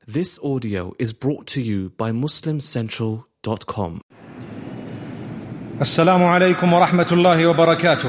This audio is brought to you by MuslimCentral.com. Assalamu alaikum wa rahmatullahi wa barakatuh.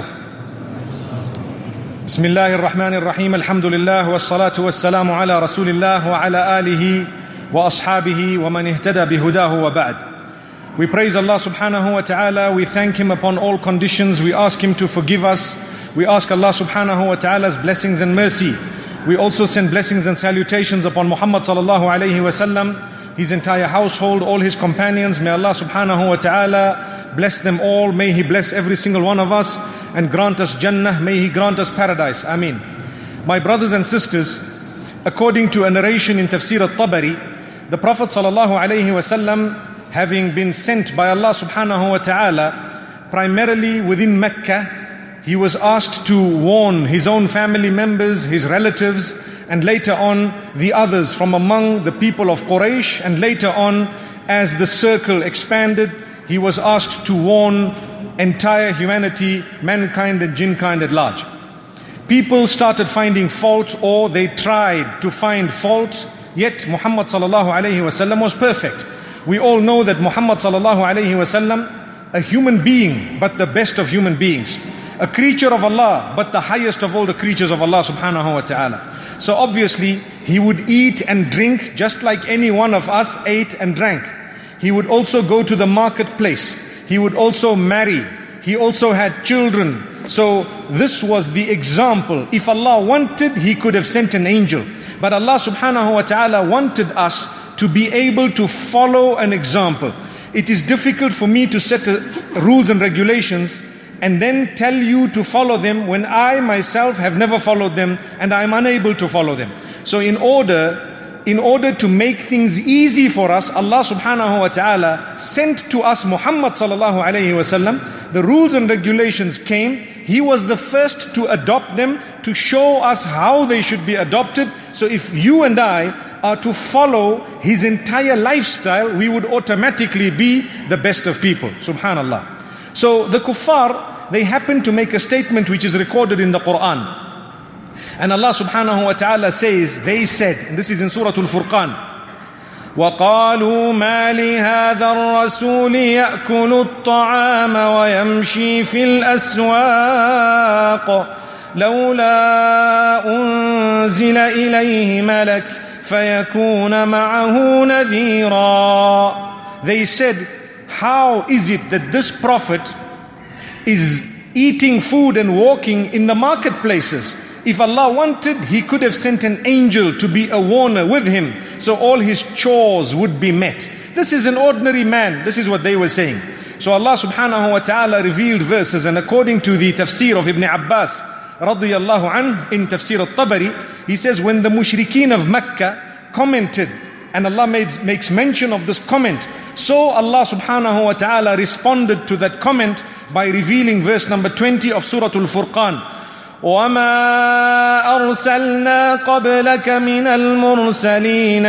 Bismillahir Rahmanir Rahim. Alhamdulillah wa salatu wa salamu ala Rasulillah wa ala alihi wa ashabihi wa man ihtada bihudahu wa ba'd. We praise Allah subhanahu wa ta'ala. We thank Him upon all conditions. We ask Him to forgive us. We ask Allah subhanahu wa ta'ala's blessings and mercy. We also send blessings and salutations upon Muhammad sallallahu alayhi wa sallam, his entire household, all his companions. May Allah subhanahu wa ta'ala bless them all. May He bless every single one of us and grant us Jannah. May He grant us paradise. Ameen. My brothers and sisters, according to a narration in Tafsir al-Tabari, the Prophet sallallahu alayhi wa sallam, having been sent by Allah subhanahu wa ta'ala primarily within Mecca, he was asked to warn his own family members, his relatives, and later on the others from among the people of Quraysh. And later on, as the circle expanded, he was asked to warn entire humanity, mankind and jinnkind at large. People started finding fault, or they tried to find fault, yet Muhammad sallallahu alayhi wa sallam was perfect. We all know that Muhammad sallallahu alayhi wa sallam, a human being, but the best of human beings. A creature of Allah, but the highest of all the creatures of Allah subhanahu wa ta'ala. So obviously, he would eat and drink just like any one of us ate and drank. He would also go to the marketplace. He would also marry. He also had children. So this was the example. If Allah wanted, He could have sent an angel. But Allah subhanahu wa ta'ala wanted us to be able to follow an example. It is difficult for me to set rules and regulations and then tell you to follow them when I myself have never followed them and I am unable to follow them. So in order to make things easy for us, Allah subhanahu wa ta'ala sent to us Muhammad sallallahu alayhi wa sallam. The rules and regulations came. He was the first to adopt them, to show us how they should be adopted. So if you and I are to follow his entire lifestyle, we would automatically be the best of people. Subhanallah. So the kuffar, they happen to make a statement which is recorded in the Quran. And Allah subhanahu wa ta'ala says, they said, and this is in Surah Al-Furqan, وَقَالُوا مَا لِهَذَا الرَّسُولِ يَأْكُلُ الطَّعَامَ وَيَمْشِي فِي الْأَسْوَاقِ لَوْلَا أُنزِلَ إِلَيْهِ مَلَكٌ فَيَكُونَ مَعَهُ نَذِيرًا. They said, how is it that this prophet is eating food and walking in the marketplaces? If Allah wanted, He could have sent an angel to be a warner with him, so all his chores would be met. This is an ordinary man. This is what they were saying. So Allah subhanahu wa ta'ala revealed verses, and according to the tafsir of Ibn Abbas radiyallahu anhu in Tafsir al-Tabari, he says when the mushrikeen of Mecca commented, and Allah makes mention of this comment, so Allah subhanahu wa ta'ala responded to that comment by revealing verse number 20 of Surah Al-Furqan. وَمَا أَرْسَلْنَا قَبْلَكَ مِنَ الْمُرْسَلِينَ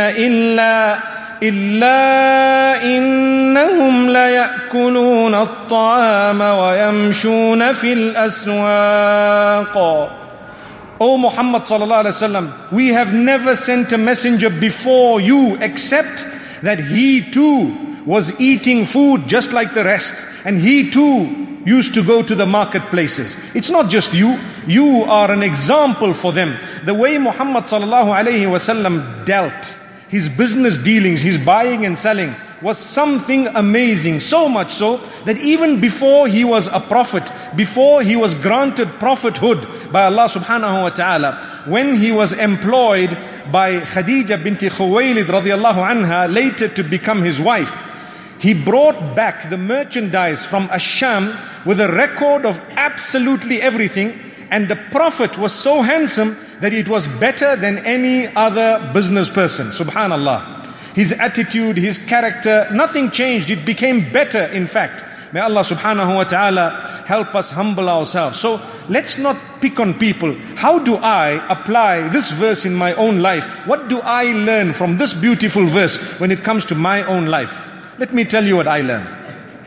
إِلَّا إِنَّهُمْ لَيَأْكُلُونَ الطَّعَامَ وَيَمْشُونَ فِي الْأَسْوَاقِ. O Muhammad sallallahu alaihi wasallam, we have never sent a messenger before you except that he too was eating food just like the rest, and he too used to go to the marketplaces. It's not just you. You are an example for them. The way Muhammad sallallahu alaihi wasallam dealt, his business dealings, his buying and selling, was something amazing. So much so that even before he was a prophet, before he was granted prophethood by Allah subhanahu wa ta'ala, when he was employed by Khadija binti Khuwaylid radiyallahu anha, later to become his wife, he brought back the merchandise from Ash-Sham with a record of absolutely everything. And the Prophet was so handsome that it was better than any other business person. Subhanallah. His attitude, his character, nothing changed. It became better, in fact. May Allah subhanahu wa ta'ala help us humble ourselves. So let's not pick on people. How do I apply this verse in my own life? What do I learn from this beautiful verse when it comes to my own life? Let me tell you what I learned.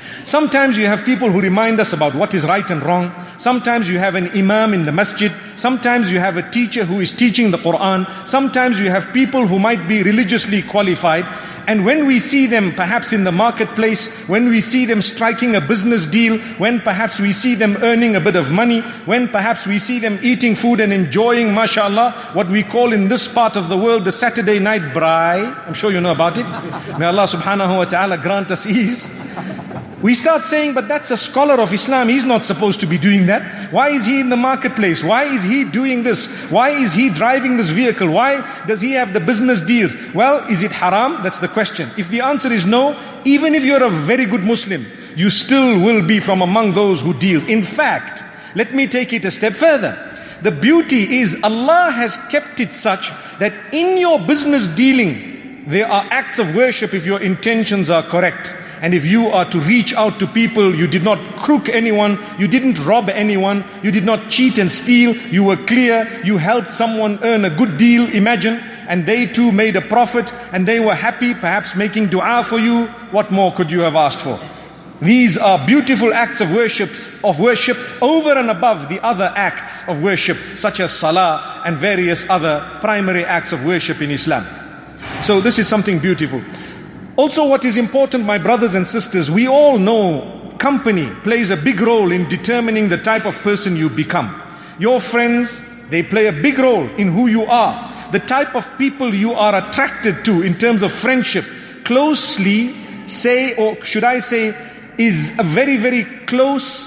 Sometimes you have people who remind us about what is right and wrong. Sometimes you have an imam in the masjid. Sometimes you have a teacher who is teaching the Quran. Sometimes you have people who might be religiously qualified. And when we see them perhaps in the marketplace, when we see them striking a business deal, when perhaps we see them earning a bit of money, when perhaps we see them eating food and enjoying, mashallah, what we call in this part of the world the Saturday night braai. I'm sure you know about it. May Allah subhanahu wa ta'ala grant us ease. We start saying, but that's a scholar of Islam. He's not supposed to be doing that. Why is he in the marketplace? Why is he doing this? Why is he driving this vehicle? Why does he have the business deals? Well, is it haram? That's the question. If the answer is no, even if you're a very good Muslim, you still will be from among those who deal. In fact, let me take it a step further. The beauty is Allah has kept it such that in your business dealing, there are acts of worship if your intentions are correct. And if you are to reach out to people, you did not crook anyone, you didn't rob anyone, you did not cheat and steal, you were clear, you helped someone earn a good deal, imagine, and they too made a profit, and they were happy, perhaps making dua for you, what more could you have asked for? These are beautiful acts of worship over and above the other acts of worship, such as salah and various other primary acts of worship in Islam. So this is something beautiful. Also, what is important, my brothers and sisters, we all know company plays a big role in determining the type of person you become. Your friends, they play a big role in who you are. The type of people you are attracted to in terms of friendship closely say, or should I say, is a very, very close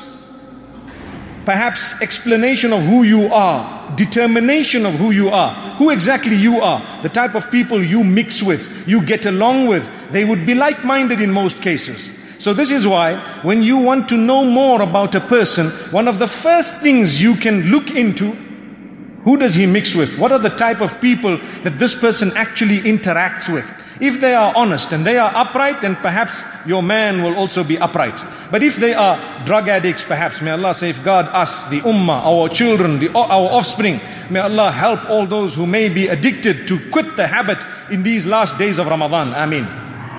perhaps explanation of who you are, determination of who you are, who exactly you are, the type of people you mix with, you get along with. They would be like-minded in most cases. So this is why when you want to know more about a person, one of the first things you can look into, who does he mix with? What are the type of people that this person actually interacts with? If they are honest and they are upright, then perhaps your man will also be upright. But if they are drug addicts, perhaps, may Allah safeguard us, the ummah, our children, our offspring. May Allah help all those who may be addicted to quit the habit in these last days of Ramadan. Ameen.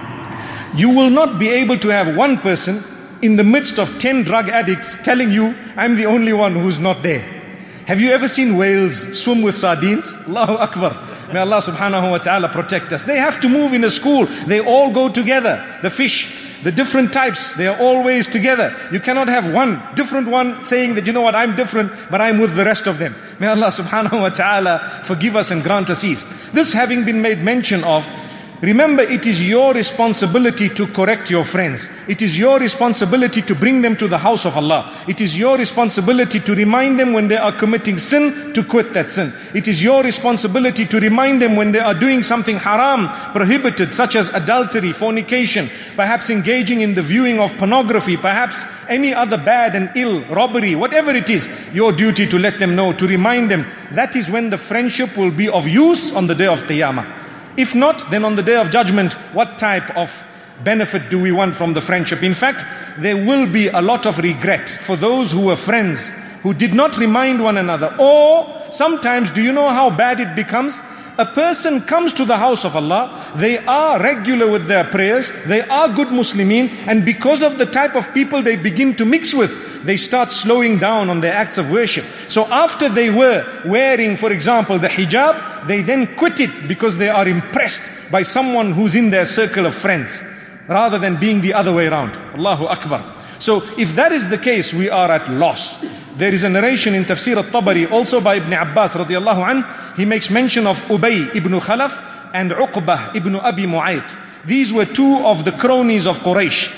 You will not be able to have one person in the midst of 10 drug addicts telling you, I'm the only one who's not there. Have you ever seen whales swim with sardines? Allahu Akbar. May Allah subhanahu wa ta'ala protect us. They have to move in a school. They all go together. The fish, the different types, they are always together. You cannot have one different one saying that, you know what, I'm different, but I'm with the rest of them. May Allah subhanahu wa ta'ala forgive us and grant us ease. This having been made mention of, remember, it is your responsibility to correct your friends. It is your responsibility to bring them to the house of Allah. It is your responsibility to remind them when they are committing sin, to quit that sin. It is your responsibility to remind them when they are doing something haram, prohibited, such as adultery, fornication, perhaps engaging in the viewing of pornography, perhaps any other bad and ill, robbery, whatever it is, your duty to let them know, to remind them. That is when the friendship will be of use on the day of Qiyamah. If not, then on the day of judgment, what type of benefit do we want from the friendship? In fact, there will be a lot of regret for those who were friends, who did not remind one another. Or sometimes, do you know how bad it becomes? A person comes to the house of Allah, they are regular with their prayers, they are good Muslimin, and because of the type of people they begin to mix with, they start slowing down on their acts of worship. So after they were wearing, for example, the hijab, they then quit it because they are impressed by someone who's in their circle of friends, rather than being the other way around. Allahu Akbar. So if that is the case, we are at loss. There is a narration in Tafsir al-Tabari, also by Ibn Abbas radiallahu anh. He makes mention of Ubay ibn Khalaf and Uqbah ibn Abi Mu'ayt. These were two of the cronies of Quraysh.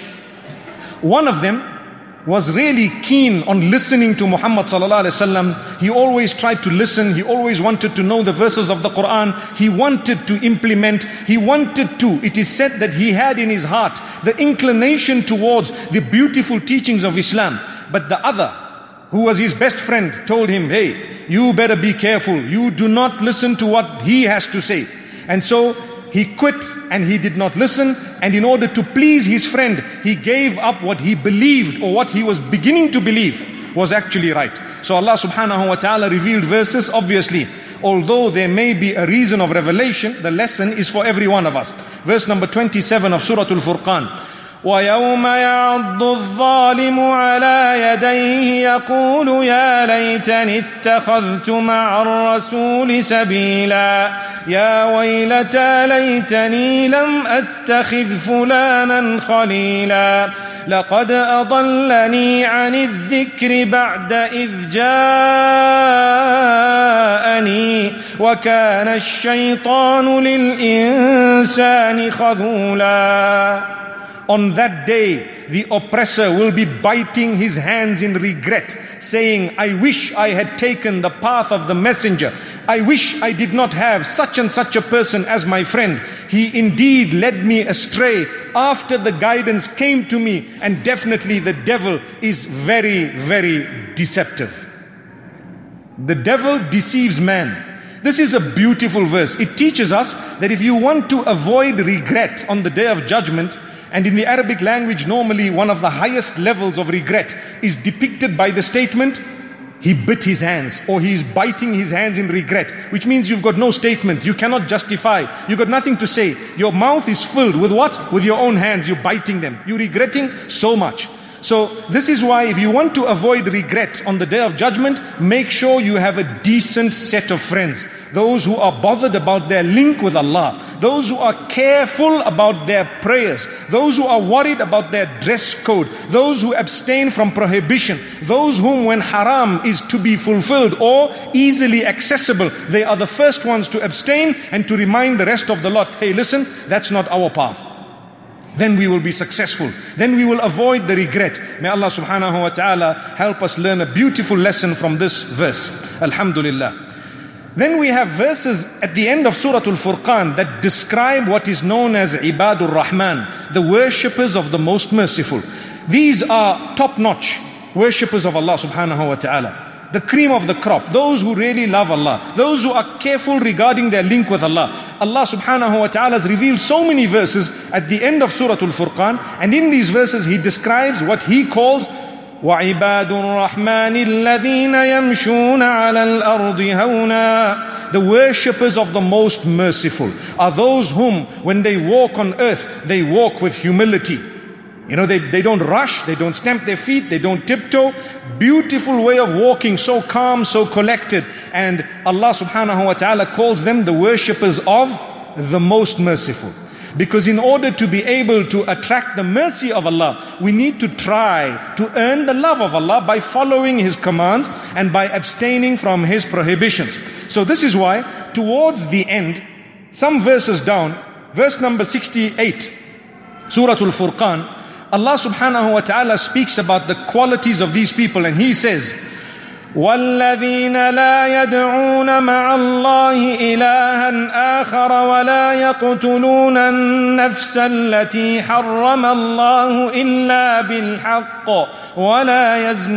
One of them was really keen on listening to Muhammad sallallahu alaihi wasallam. He always tried to listen. He always wanted to know the verses of the Quran. He wanted to implement. He wanted to. It is said that he had in his heart the inclination towards the beautiful teachings of Islam. But the other, who was his best friend, told him, hey, you better be careful. You do not listen to what he has to say. And so he quit and he did not listen, and in order to please his friend, he gave up what he believed, or what he was beginning to believe was actually right. So Allah subhanahu wa ta'ala revealed verses. Obviously, although there may be a reason of revelation, the lesson is for every one of us. Verse number 27 of Surah Al-Furqan. ويوم يعض الظالم على يديه يقول يا ليتني اتخذت مع الرسول سبيلا يا ويلتى ليتني لم أتخذ فلانا خليلا لقد أضلني عن الذكر بعد إذ جاءني وكان الشيطان للإنسان خذولا. On that day, the oppressor will be biting his hands in regret, saying, I wish I had taken the path of the messenger. I wish I did not have such and such a person as my friend. He indeed led me astray after the guidance came to me, and definitely the devil is very, very deceptive. The devil deceives man. This is a beautiful verse. It teaches us that if you want to avoid regret on the day of judgment, and in the Arabic language, normally one of the highest levels of regret is depicted by the statement, he bit his hands, or he is biting his hands in regret, which means you've got no statement, you cannot justify, you've got nothing to say. Your mouth is filled with what? With your own hands, you're biting them. You're regretting so much. So this is why if you want to avoid regret on the day of judgment, make sure you have a decent set of friends. Those who are bothered about their link with Allah. Those who are careful about their prayers. Those who are worried about their dress code. Those who abstain from prohibition. Those whom when haram is to be fulfilled or easily accessible, they are the first ones to abstain and to remind the rest of the lot, hey listen, that's not our path. Then we will be successful. Then we will avoid the regret. May Allah subhanahu wa ta'ala help us learn a beautiful lesson from this verse. Alhamdulillah. Then we have verses at the end of Surah Al-Furqan that describe what is known as Ibadur Rahman, the worshippers of the Most Merciful. These are top-notch worshippers of Allah subhanahu wa ta'ala. The cream of the crop, those who really love Allah, those who are careful regarding their link with Allah. Allah subhanahu wa ta'ala has revealed so many verses at the end of Surah Al-Furqan, and in these verses He describes what He calls وَعِبَادُ الرَّحْمَنِ الَّذِينَ يَمْشُونَ عَلَى الْأَرْضِ هَوْنًا. The worshippers of the Most Merciful are those whom, when they walk on earth, they walk with humility. You know, they don't rush, they don't stamp their feet, they don't tiptoe. Beautiful way of walking, so calm, so collected. And Allah subhanahu wa ta'ala calls them the worshippers of the Most Merciful. Because in order to be able to attract the mercy of Allah, we need to try to earn the love of Allah by following His commands and by abstaining from His prohibitions. So this is why, towards the end, some verses down, verse number 68, Surah Al-Furqan, Allah subhanahu wa ta'ala speaks about the qualities of these people, and He says, وَالَّذِينَ لَا يَدْعُونَ مَعَ اللَّهِ إِلَهًا آخَرَ وَلَا يَقْتُلُونَ النَّفْسَ الَّتِي حَرَّمَ اللَّهُ إِلَّا بِالْحَقِّ وَلَا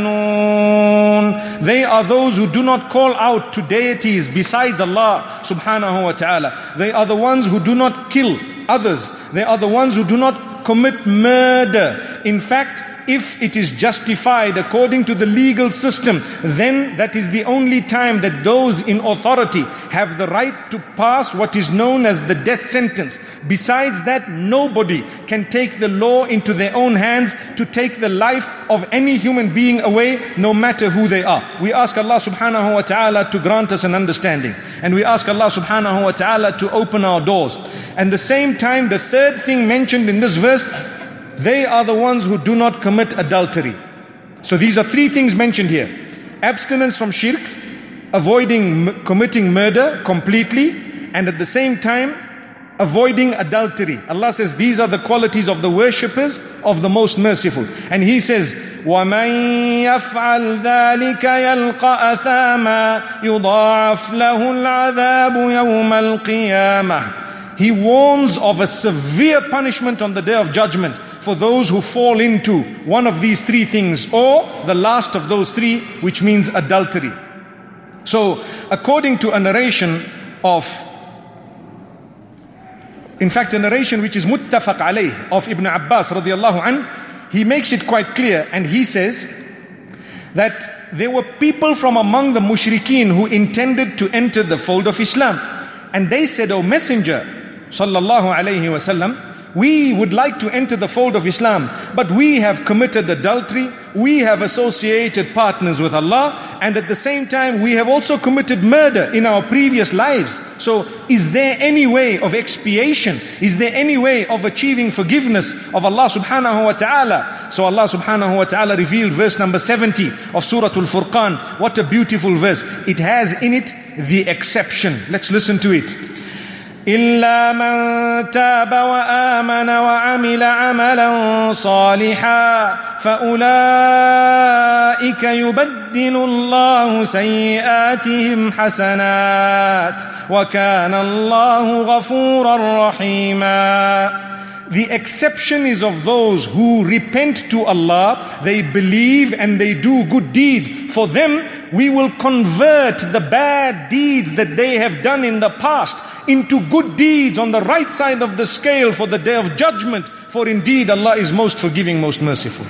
يَزْنُونَ. They are those who do not call out to deities besides Allah subhanahu wa ta'ala. They are the ones who do not kill others. They are the ones who do not commit murder. In fact, if it is justified according to the legal system, then that is the only time that those in authority have the right to pass what is known as the death sentence. Besides that, nobody can take the law into their own hands to take the life of any human being away, no matter who they are. We ask Allah subhanahu wa ta'ala to grant us an understanding. And we ask Allah subhanahu wa ta'ala to open our doors. And the same time, the third thing mentioned in this verse, they are the ones who do not commit adultery. So these are three things mentioned here. Abstinence from shirk, avoiding committing murder completely, and at the same time, avoiding adultery. Allah says these are the qualities of the worshippers of the Most Merciful. And He says, وَمَنْ يَفْعَلْ ذَلِكَ يَلْقَ أَثَامًا يُضَاعَفْ لَهُ الْعَذَابُ يَوْمَ الْقِيَامَةِ. He warns of a severe punishment on the day of judgment for those who fall into one of these three things, or the last of those three, which means adultery. So, according to a narration of, in fact a narration which is muttafaq alayh of Ibn Abbas radiallahu anh, he makes it quite clear, and he says that there were people from among the mushrikeen who intended to enter the fold of Islam. And they said, O Messenger, sallallahu alayhi wasallam, We would like to enter the fold of Islam, but we have committed adultery, we have associated partners with Allah, and at the same time we have also committed murder in our previous lives. So is there any way of expiation? Is there any way of achieving forgiveness of Allah subhanahu wa ta'ala? So Allah subhanahu wa ta'ala revealed verse number 70 of Surah Al-Furqan. What a beautiful verse. It has in it the exception. Let's listen to it. إلا من تاب وآمن وعمل عملا صالحا فأولئك يبدل الله سيئاتهم حسنات وكان الله غفورا رحيما. The exception is of those who repent to Allah, they believe and they do good deeds. For them, we will convert the bad deeds that they have done in the past into good deeds on the right side of the scale for the day of judgment. For indeed, Allah is most forgiving, most merciful.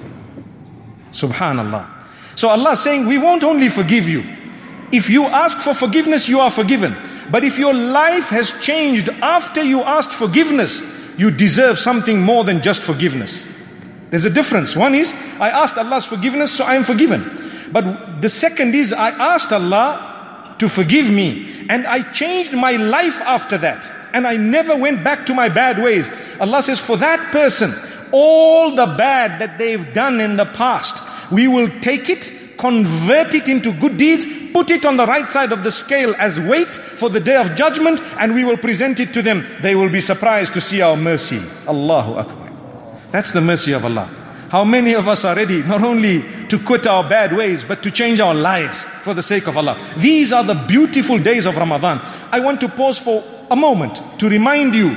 Subhanallah. So Allah is saying, we won't only forgive you. If you ask for forgiveness, you are forgiven. But if your life has changed after you asked forgiveness, you deserve something more than just forgiveness. There's a difference. One is, I asked Allah's forgiveness, so I am forgiven. But the second is, I asked Allah to forgive me, and I changed my life after that, and I never went back to my bad ways. Allah says, for that person, all the bad that they've done in the past, we will take it, convert it into good deeds, put it on the right side of the scale as weight for the day of judgment, and we will present it to them. They will be surprised to see our mercy. Allahu Akbar. That's the mercy of Allah. How many of us are ready not only to quit our bad ways, but to change our lives for the sake of Allah? These are the beautiful days of Ramadan. I want to pause for a moment to remind you,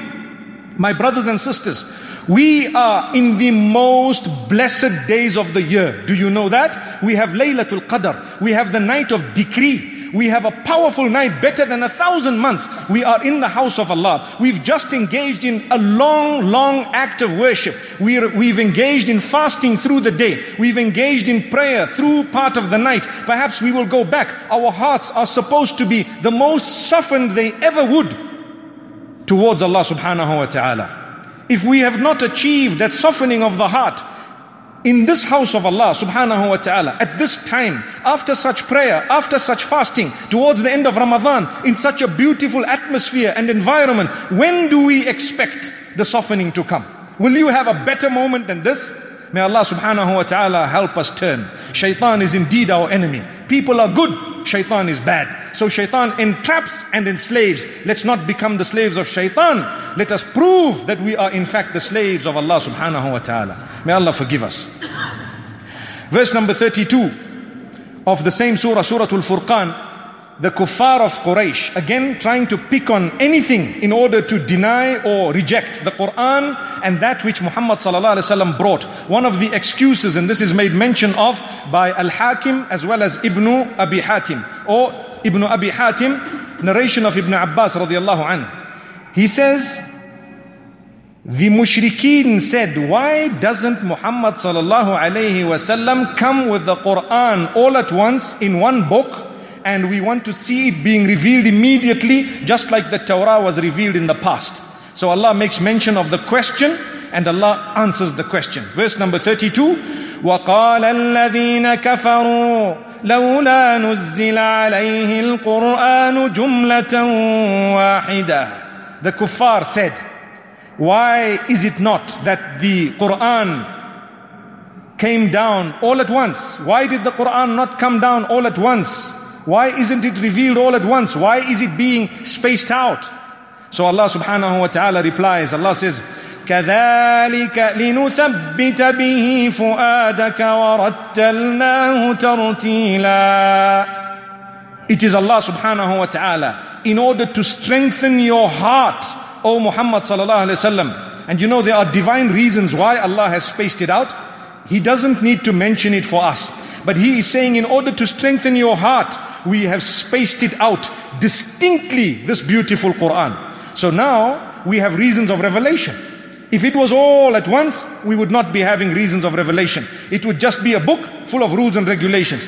my brothers and sisters, we are in the most blessed days of the year. Do you know that? We have Laylatul Qadr. We have the night of decree. We have a powerful night, better than 1,000 months. We are in the house of Allah. We've just engaged in a long act of worship. We've engaged in fasting through the day. We've engaged in prayer through part of the night. Perhaps we will go back. Our hearts are supposed to be the most softened they ever would towards Allah subhanahu wa ta'ala. If we have not achieved that softening of the heart in this house of Allah subhanahu wa ta'ala, at this time, after such prayer, after such fasting, towards the end of Ramadan, in such a beautiful atmosphere and environment, when do we expect the softening to come? Will you have a better moment than this? May Allah subhanahu wa ta'ala help us turn. Shaitan is indeed our enemy. People are good, shaitan is bad. So shaitan entraps and enslaves. Let's not become the slaves of shaitan. Let us prove that we are in fact the slaves of Allah subhanahu wa ta'ala. May Allah forgive us. Verse number 32 of the same surah, Surah Al-Furqan. The kuffar of Quraysh, again trying to pick on anything in order to deny or reject the Quran and that which Muhammad sallallahu alaihi wasallam brought. One of the excuses, and this is made mention of by Al-Hakim as well as Ibn Abi Hatim, or Ibn Abi Hatim, narration of Ibn Abbas radiallahu anhu. He says, the mushrikeen said, why doesn't Muhammad sallallahu alaihi wasallam come with the Quran all at once in one book? And we want to see it being revealed immediately, just like the Torah was revealed in the past. So Allah makes mention of the question, and Allah answers the question. Verse number 32, وَقَالَ الَّذِينَ كَفَرُوا لَوْلَا نُزِّلَ عَلَيْهِ الْقُرْآنُ جُمْلَةً وَاحِدَةً. The kuffar said, why is it not that the Quran came down all at once? Why did the Quran not come down all at once? Why isn't it revealed all at once? Why is it being spaced out? So Allah subhanahu wa ta'ala replies, Allah says, كَذَلِكَ لِنُثَبِّتَ بِهِ فُؤَادَكَ وَرَتَّلْنَاهُ تَرْتِيلًا. It is Allah subhanahu wa ta'ala, in order to strengthen your heart, O Muhammad sallallahu alayhi wa sallam. And you know there are divine reasons why Allah has spaced it out. He doesn't need to mention it for us. But He is saying, in order to strengthen your heart, we have spaced it out distinctly, this beautiful Quran. So now we have reasons of revelation. If it was all at once, we would not be having reasons of revelation. It would just be a book full of rules and regulations.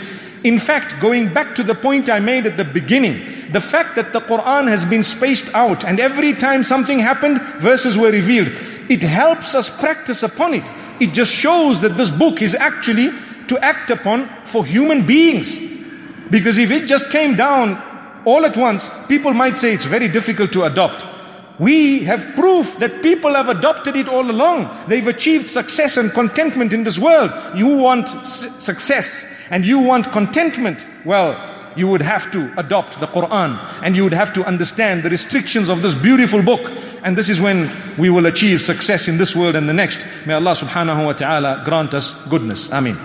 In fact, going back to the point I made at the beginning, the fact that the Quran has been spaced out and every time something happened, verses were revealed, it helps us practice upon it. It just shows that this book is actually to act upon for human beings. Because if it just came down all at once, people might say it's very difficult to adopt. We have proof that people have adopted it all along. They've achieved success and contentment in this world. You want success and you want contentment. Well, you would have to adopt the Quran and you would have to understand the restrictions of this beautiful book. And this is when we will achieve success in this world and the next. May Allah subhanahu wa ta'ala grant us goodness. Ameen.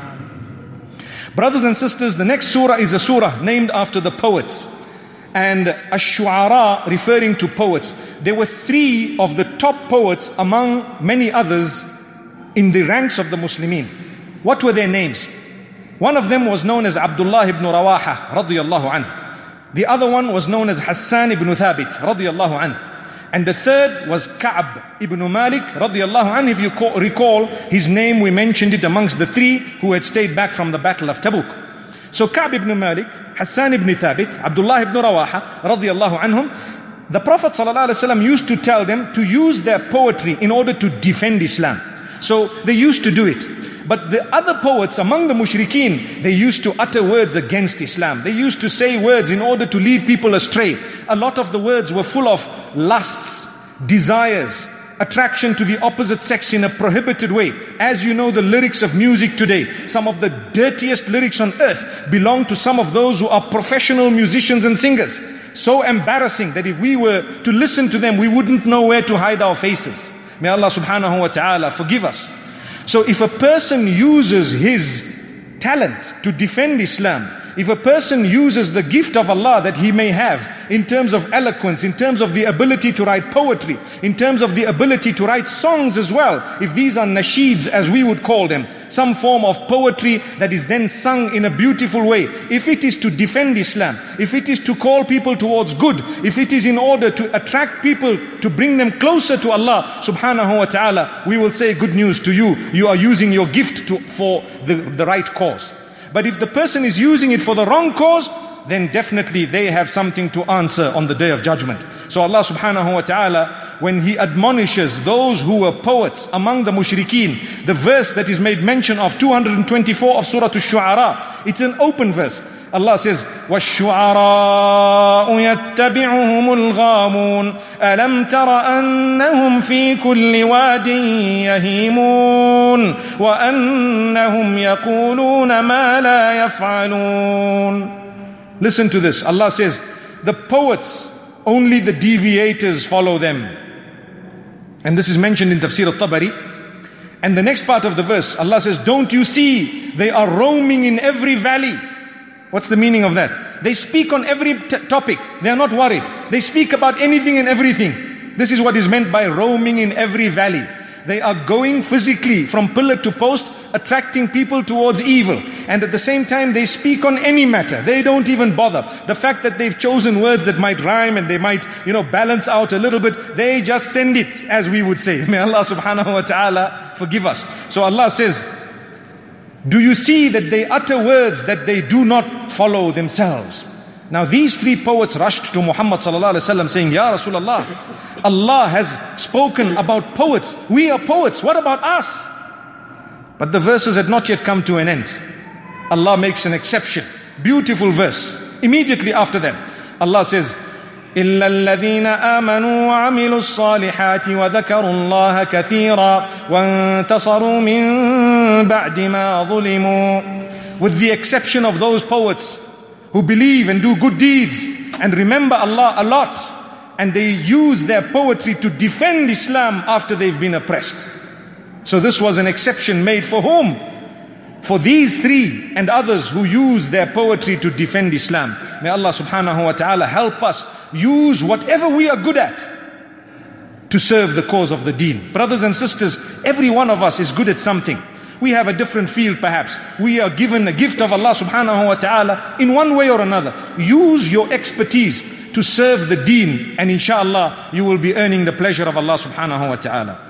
Brothers and sisters, the next surah is a surah named after the poets. And Ash-Shu'ara, referring to poets. There were 3 of the top poets among many others in the ranks of the Muslimin. What were their names? One of them was known as Abdullah ibn Rawaha radiyallahu anhu. The other one was known as Hassan ibn Thabit radiyallahu anhu. And the third was Ka'b ibn Malik radiyallahu anhu. If you recall his name, we mentioned it amongst the 3 who had stayed back from the Battle of Tabuk. So Ka'b ibn Malik, Hassan ibn Thabit, Abdullah ibn Rawaha radiyallahu anhum, the Prophet ﷺ used to tell them to use their poetry in order to defend Islam. So they used to do it. But the other poets among the mushrikeen, they used to utter words against Islam. They used to say words in order to lead people astray. A lot of the words were full of lusts, desires, attraction to the opposite sex in a prohibited way. As you know, the lyrics of music today, some of the dirtiest lyrics on earth belong to some of those who are professional musicians and singers. So embarrassing that if we were to listen to them, we wouldn't know where to hide our faces. May Allah subhanahu wa ta'ala forgive us. So if a person uses his talent to defend Islam, if a person uses the gift of Allah that he may have in terms of eloquence, in terms of the ability to write poetry, in terms of the ability to write songs as well, if these are nasheeds as we would call them, some form of poetry that is then sung in a beautiful way, if it is to defend Islam, if it is to call people towards good, if it is in order to attract people to bring them closer to Allah subhanahu wa ta'ala, we will say good news to you. You are using your gift for the right cause. But if the person is using it for the wrong cause, then definitely they have something to answer on the day of judgment. So Allah subhanahu wa ta'ala, when He admonishes those who were poets among the mushrikeen, the verse that is made mention of 224 of Surah Ash-Shu'ara, it's an open verse. Allah says, وَالشُّعَرَاءُ يَتَّبِعُهُمُ الْغَامُونَ أَلَمْ تَرَ أَنَّهُمْ فِي كُلِّ وَادٍ يَهِيمُونَ وَأَنَّهُمْ يَقُولُونَ مَا لَا يَفْعَلُونَ. Listen to this. Allah says, the poets, only the deviators follow them. And this is mentioned in Tafsir al-Tabari. And the next part of the verse, Allah says, don't you see, they are roaming in every valley. What's the meaning of that? They speak on every topic. They are not worried. They speak about anything and everything. This is what is meant by roaming in every valley. They are going physically from pillar to post, attracting people towards evil. And at the same time, they speak on any matter. They don't even bother. The fact that they've chosen words that might rhyme and they might, balance out a little bit, they just send it, as we would say. May Allah subhanahu wa ta'ala forgive us. So Allah says, do you see that they utter words that they do not follow themselves? Now these 3 poets rushed to Muhammad sallallahu alaihi wasallam saying, Ya Rasulullah, Allah has spoken about poets. We are poets. What about us? But the verses had not yet come to an end. Allah makes an exception. Beautiful verse. Immediately after that, Allah says, إِلَّا الَّذِينَ آمَنُوا وَعَمِلُوا الصَّالِحَاتِ وَذَكَرُوا اللَّهَ كَثِيرًا وَانْتَصَرُوا مِنْ بَعْدِ مَا ظُلِمُوا. With the exception of those poets who believe and do good deeds and remember Allah a lot, and they use their poetry to defend Islam after they've been oppressed. So this was an exception made for whom? For these 3 and others who use their poetry to defend Islam. May Allah subhanahu wa ta'ala help us use whatever we are good at to serve the cause of the deen. Brothers and sisters, every one of us is good at something. We have a different field perhaps. We are given a gift of Allah subhanahu wa ta'ala in one way or another. Use your expertise to serve the deen, and inshallah you will be earning the pleasure of Allah subhanahu wa ta'ala.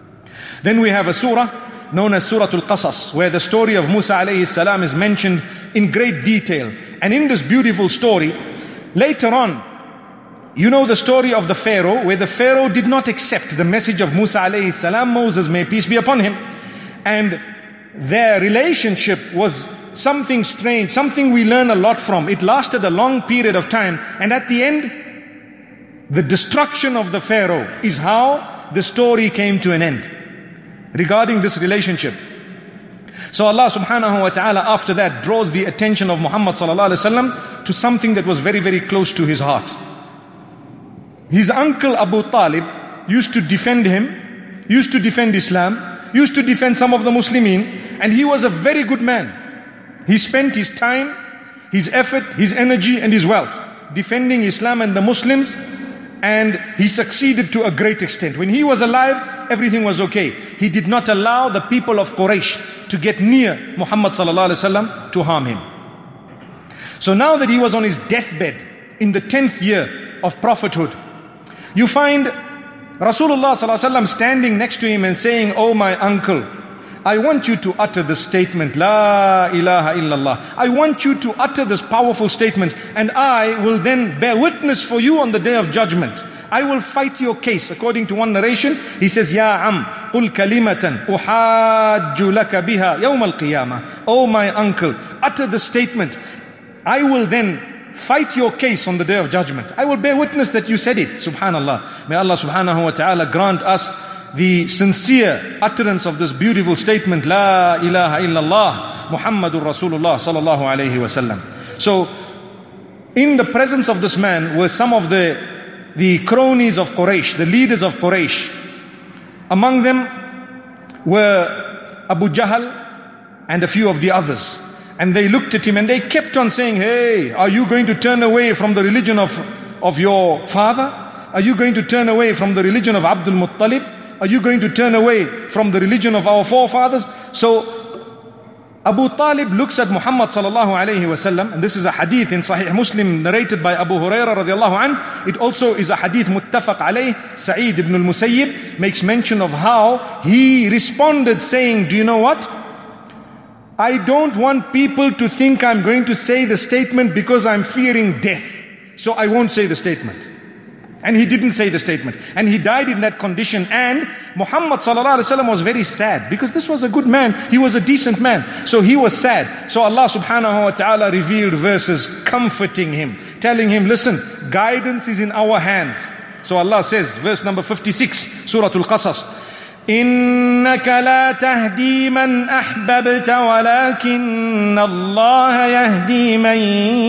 Then we have a surah known as Surah Al-Qasas, where the story of Musa alayhi salam is mentioned in great detail. And in this beautiful story, later on, you know the story of the Pharaoh, where the Pharaoh did not accept the message of Musa alayhi salam, Moses, may peace be upon him. And their relationship was something strange, something we learn a lot from. It lasted a long period of time. And at the end, the destruction of the Pharaoh is how the story came to an end regarding this relationship. So Allah subhanahu wa ta'ala after that draws the attention of Muhammad sallallahu alaihi wasallam to something that was very, very close to his heart. His uncle Abu Talib used to defend him, used to defend Islam, used to defend some of the Muslimin, and he was a very good man. He spent his time, his effort, his energy and his wealth defending Islam and the Muslims, and he succeeded to a great extent. When he was alive, everything was okay. He did not allow the people of Quraysh to get near Muhammad sallallahu alaihi wasallam to harm him. So now that he was on his deathbed in the 10th year of prophethood, you find Rasulullah sallallahu alaihi wasallam standing next to him and saying, "Oh my uncle, I want you to utter the statement, La ilaha illallah. I want you to utter this powerful statement, and I will then bear witness for you on the day of judgment. I will fight your case." According to one narration, he says, "Ya am, qul kalimatan uhajju laka biha yawm al-qiyamah." Oh my uncle, utter the statement. I will then fight your case on the day of judgment. I will bear witness that you said it. Subhanallah. May Allah subhanahu wa ta'ala grant us the sincere utterance of this beautiful statement, La ilaha illallah Muhammadur Rasulullah sallallahu alayhi wa sallam. So, in the presence of this man were some of the cronies of Quraysh, the leaders of Quraysh. Among them were Abu Jahl and a few of the others. And they looked at him and they kept on saying, "Hey, are you going to turn away from the religion of your father? Are you going to turn away from the religion of Abdul Muttalib? Are you going to turn away from the religion of our forefathers?" So Abu Talib looks at Muhammad sallallahu alayhi wasallam, and this is a hadith in Sahih Muslim narrated by Abu Hurairah radiallahu anh. It also is a hadith muttafaq alayh. Sa'id ibn al-Musayyib makes mention of how he responded saying, "Do you know what? I don't want people to think I'm going to say the statement because I'm fearing death. So I won't say the statement." And he didn't say the statement. And he died in that condition. And Muhammad sallallahu alaihi wasallam was very sad because this was a good man. He was a decent man. So he was sad. So Allah subhanahu wa ta'ala revealed verses comforting him, telling him, listen, guidance is in our hands. So Allah says, verse number 56, Surah Al-Qasas, إِنَّكَ لَا تَهْدِي مَنْ أَحْبَبْتَ وَلَكِنَّ اللَّهَ يَهْدِي مَنْ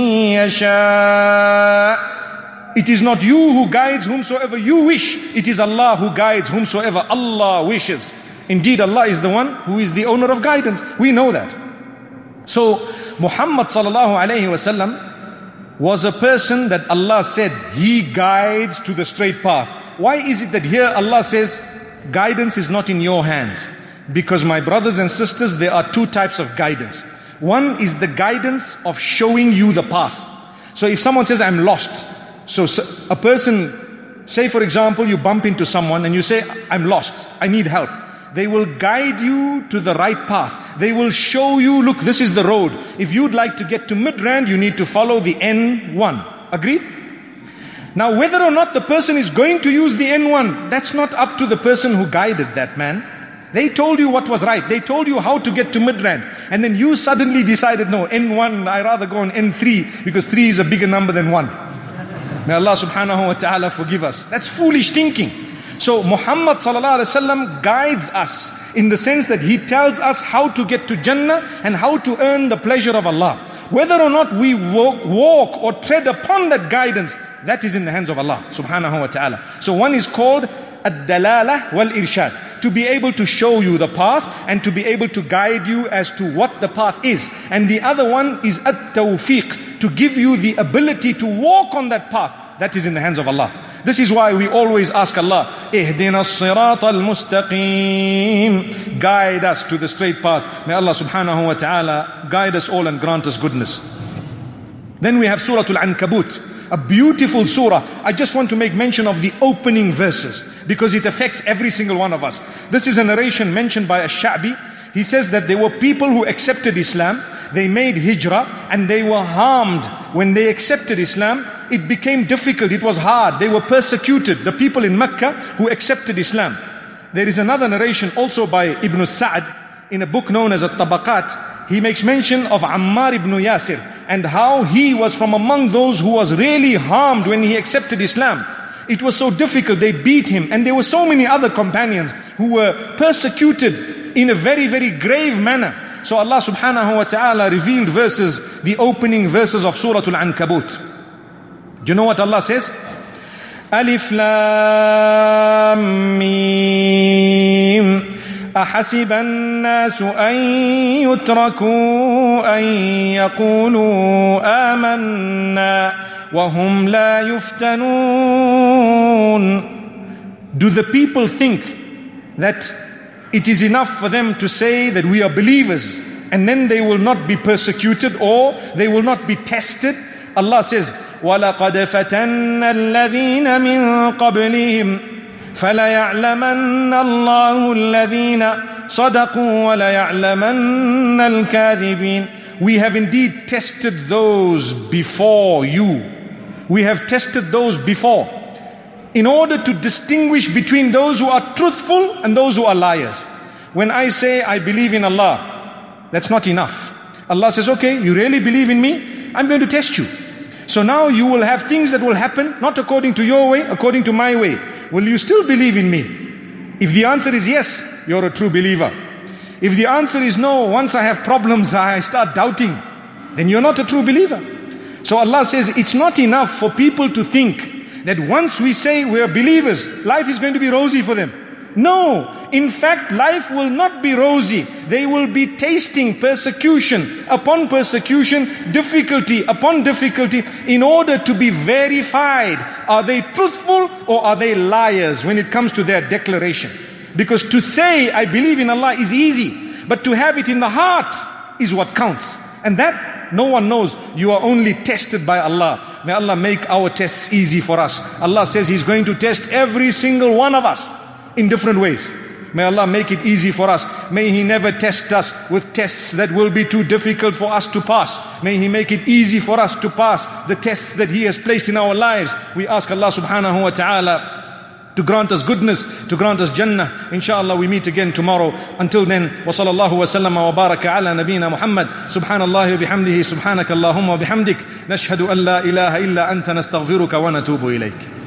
يَشَاءُ. It is not you who guides whomsoever you wish. It is Allah who guides whomsoever Allah wishes. Indeed, Allah is the one who is the owner of guidance. We know that. So, Muhammad sallallahu alayhi wasallam was a person that Allah said, he guides to the straight path. Why is it that here Allah says, guidance is not in your hands? Because my brothers and sisters, there are two types of guidance. One is the guidance of showing you the path. So if someone says, I'm lost, so a person, say for example, you bump into someone and you say, I'm lost, I need help. They will guide you to the right path. They will show you, look, this is the road. If you'd like to get to Midrand, you need to follow the N1. Agreed? Now whether or not the person is going to use the N1, that's not up to the person who guided that man. They told you what was right. They told you how to get to Midrand. And then you suddenly decided, no, N1, I rather go on N3 because 3 is a bigger number than 1. May Allah subhanahu wa ta'ala forgive us. That's foolish thinking. So Muhammad sallallahu alaihi wasallam guides us in the sense that he tells us how to get to Jannah and how to earn the pleasure of Allah. Whether or not we walk or tread upon that guidance, that is in the hands of Allah subhanahu wa ta'ala. So one is called ad-dalalah wal-irshad, to be able to show you the path and to be able to guide you as to what the path is. And the other one is at-tawfiq, to give you the ability to walk on that path. That is in the hands of Allah. This is why we always ask Allah, Ihdina as-sirat al-mustaqim, guide us to the straight path. May Allah subhanahu wa ta'ala guide us all and grant us goodness. Then we have Surah Al-Ankabut, a beautiful surah. I just want to make mention of the opening verses because it affects every single one of us. This is a narration mentioned by Ash-Sha'bi. He says that there were people who accepted Islam they made hijrah and they were harmed when they accepted Islam. It became difficult, it was hard, they were persecuted, the people in Mecca who accepted Islam. There is another narration also by Ibn Sa'd in a book known as At-Tabaqat. He makes mention of Ammar ibn Yasir and how he was from among those who was really harmed when he accepted Islam. It was so difficult, they beat him, and there were so many other companions who were persecuted in a very, very grave manner. So Allah subhanahu wa ta'ala revealed verses, the opening verses of Surah Al-Ankabut. Do you know what Allah says? Alif Lam Mim أحسب الناس أن يتركوا أن يقولوا آمنا وهم لا يفتنون. Do the people think that it is enough for them to say that we are believers and then they will not be persecuted or they will not be tested? Allah says, وَلَقَدْ فَتَنَّ الَّذِينَ مِن قَبْلِهِمْ فَلَيَعْلَمَنَّ اللَّهُ الَّذِينَ صَدَقُوا وَلَيَعْلَمَنَّ الْكَاذِبِينَ. We have indeed tested those before you. We have tested those before in order to distinguish between those who are truthful and those who are liars. When I say I believe in Allah, that's not enough. Allah says, okay, you really believe in me? I'm going to test you. So now you will have things that will happen, not according to your way, according to my way. Will you still believe in me? If the answer is yes, you're a true believer. If the answer is no, once I have problems, I start doubting, then you're not a true believer. So Allah says, it's not enough for people to think that once we say we're believers, life is going to be rosy for them. No, in fact, life will not be rosy. They will be tasting persecution upon persecution, difficulty upon difficulty, in order to be verified. Are they truthful or are they liars when it comes to their declaration? Because to say, I believe in Allah is easy, but to have it in the heart is what counts. And that no one knows. You are only tested by Allah. May Allah make our tests easy for us. Allah says He's going to test every single one of us in different ways. May Allah make it easy for us. May He never test us with tests that will be too difficult for us to pass. May He make it easy for us to pass the tests that He has placed in our lives. We ask Allah subhanahu wa ta'ala to grant us goodness, to grant us Jannah. Inshallah we meet again tomorrow. Until then, wa sallallahu wa sallama wa baraka ala nabiyyina Muhammad. Subhanallahi wa bihamdihi, subhanaka Allahumma wa bihamdik. Nashhadu an la ilaha illa anta nastaghfiruka wa natubu ilayk.